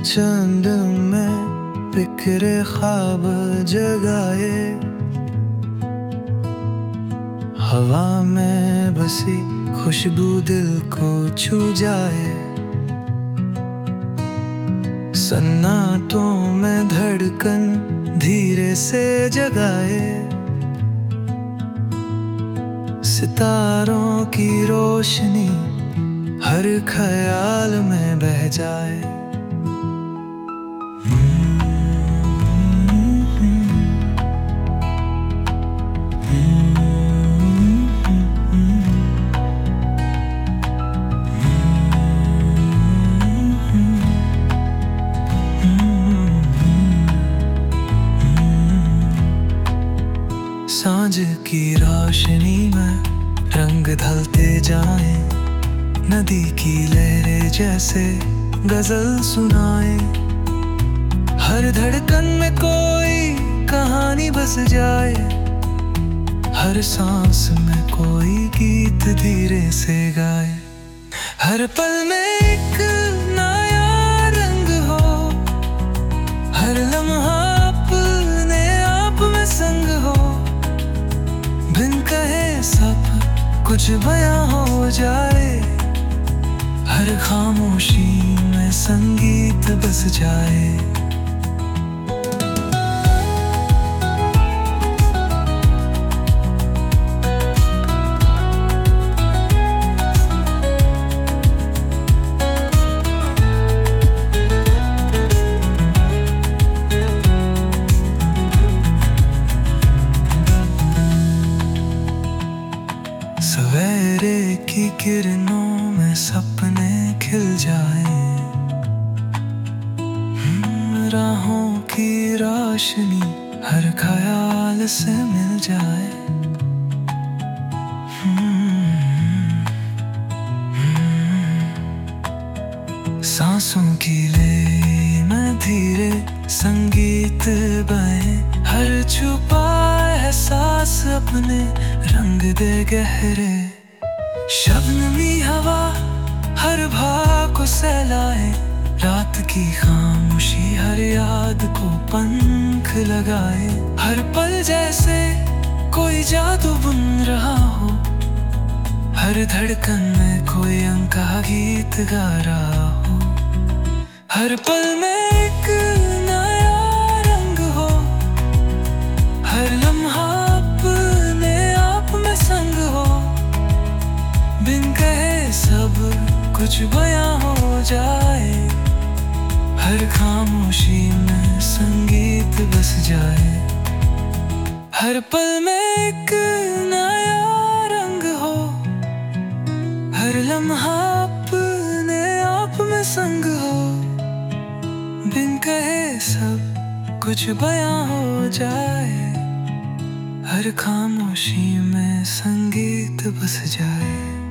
चंद में बिखरे ख्वाब जगाए, हवा में बसी खुशबू दिल को छू जाए। सन्नाटों में धड़कन धीरे से जगाए, सितारों की रोशनी हर ख्याल में बह जाए। सांझ की रोशनी में रंग ढलते जाए, नदी की लहरें जैसे गजल सुनाए। हर धड़कन में कोई कहानी बस जाए, हर सांस में कोई गीत धीरे से गाए। हर पल में एक नया रंग हो, हर लम्हा अपने आप में संग हो। बिन कहे सब कुछ बयां हो जाए, हर खामोशी में संगीत बस जाए। सवेरे की किरणों में सपने खिल जाए, राहों की रोशनी हर ख्याल से मिल जाए। सांसों की ले में धीरे संगीत बहे, हर छुपा एहसास अपने रंग दे गहरे। शबनमी हवा हर भाव को सहलाए, रात की खामोशी हर याद को पंख लगाए। हर पल जैसे कोई जादू बुन रहा हो, हर धड़कन में कोई अनकहा गीत गा रहा हो। हर पल में एक नया रंग हो, हर लम्हा अपने आप में संग हो। बिन कहे सब कुछ बयां हो जाए, हर खामोशी में संगीत बस जाए। हर पल में एक नया रंग हो, हर लम्हा अपने आप में संग हो। बिन कहे सब कुछ बयां हो जाए, हर खामोशी में संगीत बस जाए।